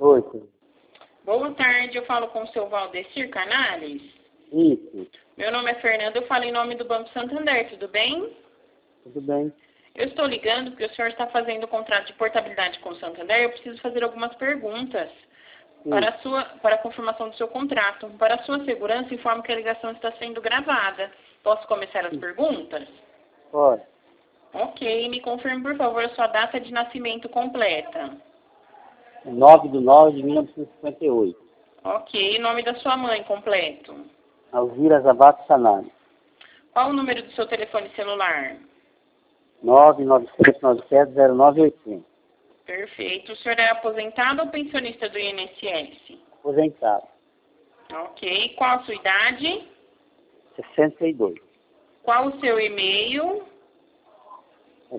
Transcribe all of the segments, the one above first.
Oi, senhor. Boa tarde, eu falo com o seu Valdecir Canales. Isso, Meu nome é Fernanda, eu falo em nome do Banco Santander, tudo bem? tudo bem. Eu estou ligando porque o senhor está fazendo o contrato de portabilidade com o Santander. Eu preciso fazer algumas perguntas para a confirmação do seu contrato. Para a sua segurança, informo que a ligação está sendo gravada. Posso começar as perguntas? Pode. Ok, me confirme, por favor, a sua data de nascimento completa. 9/9/1958. Ok, nome da sua mãe completo. Alzira Zabato Sanani. Qual o número do seu telefone celular? 997970980. Perfeito. O senhor é aposentado ou pensionista do INSS? Aposentado. Ok. Qual a sua idade? 62. Qual o seu e-mail? É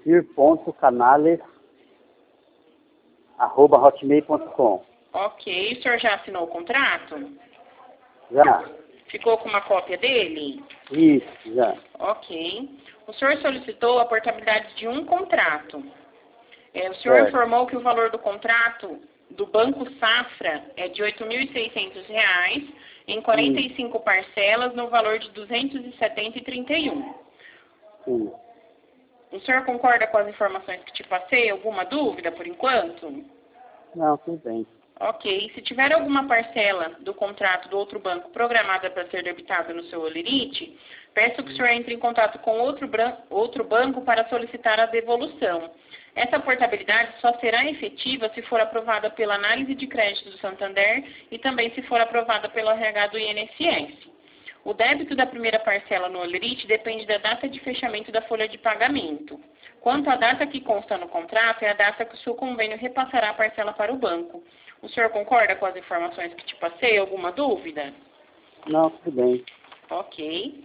valdecir.canales@hotmail.com. Ok. O senhor já assinou o contrato? Já? Ficou com uma cópia dele? Isso, já. Ok. O senhor solicitou a portabilidade de um contrato. O senhor Certo. informou que o valor do contrato do Banco Safra é de R$ 8.600 em 45 parcelas no valor de R$ 270,31. Sim. O senhor concorda com as informações que te passei? Alguma dúvida por enquanto? Não, tudo bem. Ok. Se tiver alguma parcela do contrato do outro banco programada para ser debitada no seu Olerite, peço que o senhor entre em contato com outro banco para solicitar a devolução. Essa portabilidade só será efetiva se for aprovada pela análise de crédito do Santander e também se for aprovada pelo RH do INSS. O débito da primeira parcela no Olerite depende da data de fechamento da folha de pagamento. Quanto à data que consta no contrato, é a data que o seu convênio repassará a parcela para o banco. O senhor concorda com as informações que te passei? Alguma dúvida? Não, tudo bem. Ok.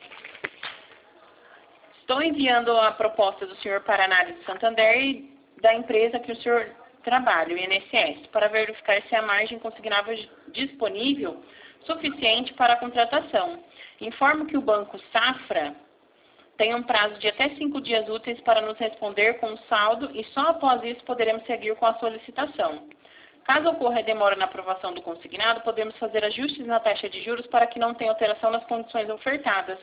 Estou enviando a proposta do senhor para a análise do Santander e da empresa que o senhor trabalha, o INSS, para verificar se a margem consignável disponível suficiente para a contratação. Informo que o Banco Safra tem um prazo de até 5 dias úteis para nos responder com o saldo e só após isso poderemos seguir com a solicitação. Caso ocorra demora na aprovação do consignado, podemos fazer ajustes na taxa de juros para que não tenha alteração nas condições ofertadas.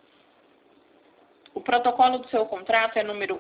O protocolo do seu contrato é número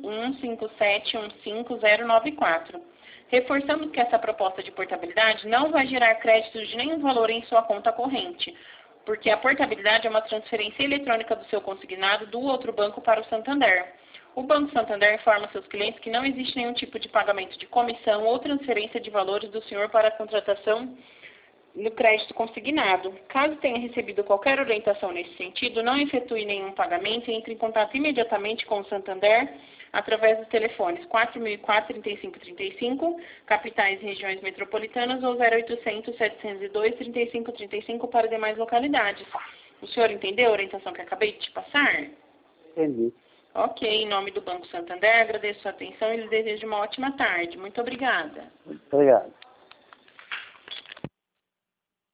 115715094. Reforçamos que essa proposta de portabilidade não vai gerar créditos de nenhum valor em sua conta corrente, porque a portabilidade é uma transferência eletrônica do seu consignado do outro banco para o Santander. O Banco Santander informa seus clientes que não existe nenhum tipo de pagamento de comissão ou transferência de valores do senhor para a contratação no crédito consignado. Caso tenha recebido qualquer orientação nesse sentido, não efetue nenhum pagamento e entre em contato imediatamente com o Santander através dos telefones 4004-3535, capitais e regiões metropolitanas, ou 0800-702-3535 para demais localidades. O senhor entendeu a orientação que acabei de te passar? Entendi. Ok, em nome do Banco Santander, agradeço a atenção e lhe desejo uma ótima tarde. Muito obrigada. Obrigado.